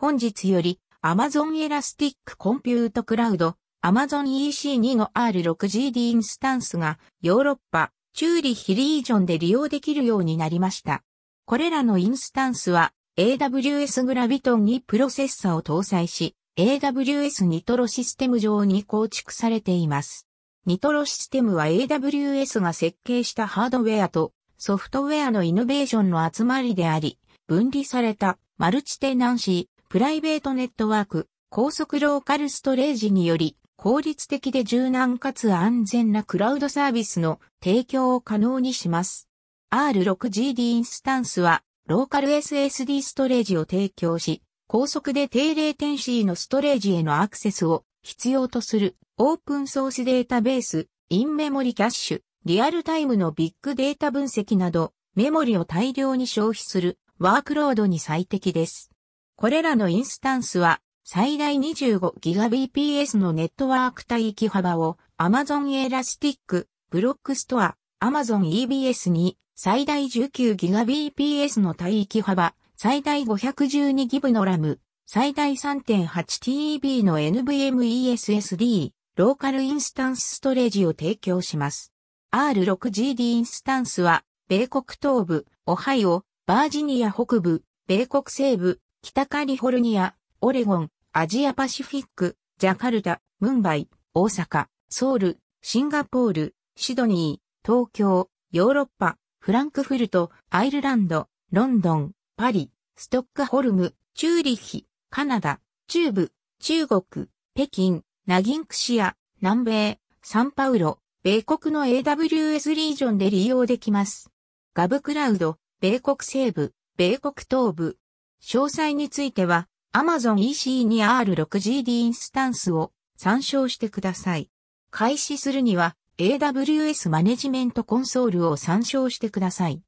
本日より Amazon Elastic Compute Cloud Amazon EC2 の R6GD インスタンスがヨーロッパ、チューリッヒリージョンで利用できるようになりました。これらのインスタンスは AWS Graviton にプロセッサを搭載し、AWS ニトロシステム上に構築されています。ニトロシステムは AWS が設計したハードウェアとソフトウェアのイノベーションの集まりであり、分離されたマルチテナンシー、プライベートネットワーク、高速ローカルストレージにより、効率的で柔軟かつ安全なクラウドサービスの提供を可能にします。R6GD インスタンスは、ローカル SSD ストレージを提供し、高速で低レイテンシーのストレージへのアクセスを必要とするオープンソースデータベース、インメモリキャッシュ、リアルタイムのビッグデータ分析など、メモリを大量に消費するワークロードに最適です。これらのインスタンスは、最大 25GBps のネットワーク帯域幅を Amazon Elastic、ブロックストア、Amazon EBS に最大 19GBps の帯域幅、最大 512GB の RAM、最大 3.8TB の NVMe SSD、ローカルインスタンスストレージを提供します。R6GD インスタンスは、米国東部、オハイオ、バージニア北部、米国西部、北カリフォルニア、オレゴン、アジアパシフィック、ジャカルタ、ムンバイ、大阪、ソウル、シンガポール、シドニー、東京、ヨーロッパ、フランクフルト、アイルランド、ロンドン、パリ、ストックホルム、チューリッヒ、カナダ、中部、中国、北京、ナギンクシア、南米、サンパウロ、米国の AWS リージョンで利用できます。ガブクラウド、米国西部、米国東部。詳細については、Amazon EC2 R6GD インスタンスを参照してください。開始するには AWS マネジメントコンソールを参照してください。